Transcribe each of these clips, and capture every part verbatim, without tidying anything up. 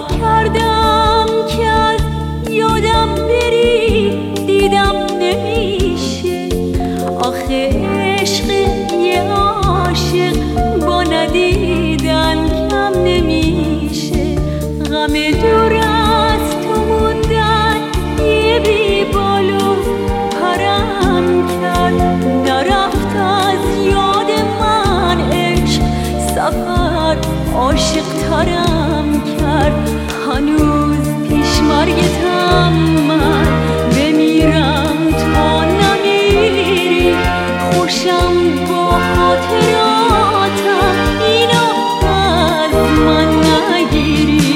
کردم که از یادم بری، دیدم نمیشه. آخه عشق یه عاشق با ندیدن کم نمیشه. غم دور از تو موندن یه بی بالو پرم کرد. نرفت از یاد من عشق، سفر عاشق ترم کرد. هنوز پیش مرگتم من بمیرم تا نمیری. خوشم با خاطراتم اینو از من نگیری.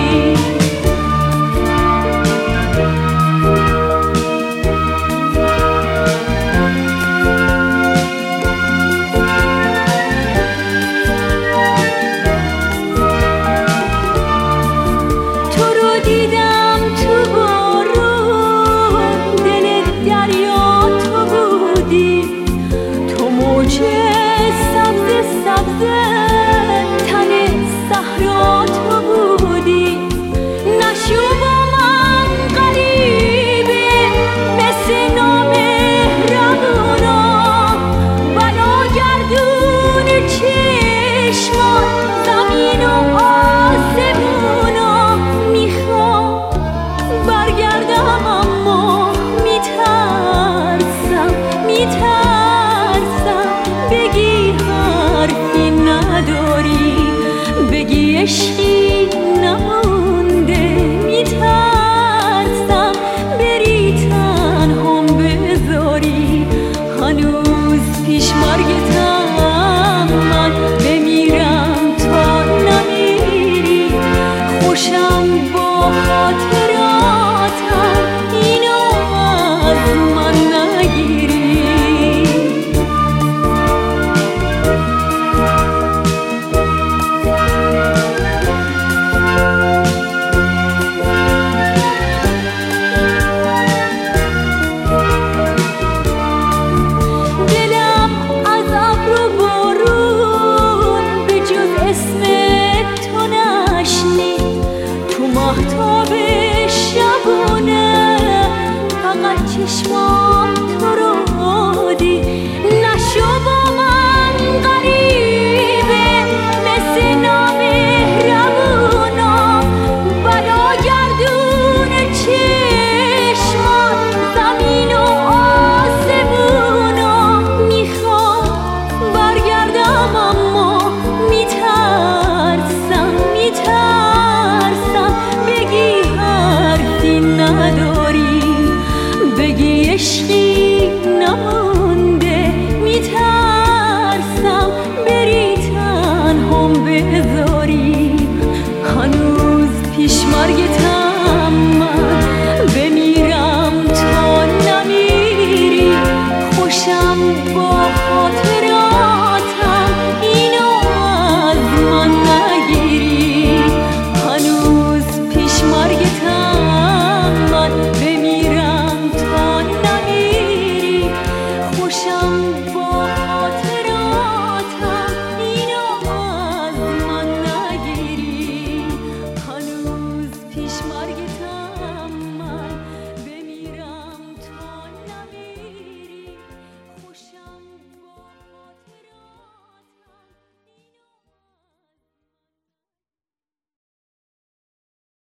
دیدم تو بارون، دل دریا تو بودی. تو موج سبز سبز تن صحرا تو بودی. نشو با من غریبه مثل نامهربونا. بلا گردون چشمان زمین و آسمونا. میخوام برگردم اما میترسم، میترسم بگی حرفی نداری، بگی عشقی نمونده. میترسم بری تنهام بذاری. هنوز پیش مرگتم من بمیرم تا نمیری. خوشم با خاطراتم اینو از من نگیری. دلم از ابر و بارون به جز اسم تو نشنید. تو ماهتاب شبونه فقط چشمام تو رو دید. نشو با من غریبه مثل نامهربونا. بلا گردون چشمان زمین و آسمونا. میخوام برگردم اما میترسم، میترسم بگی حرفی نداری، بگی عشقی نمونده. میترسم بری تنهام بذاری. هنوز پیش مرگتم من بمیرم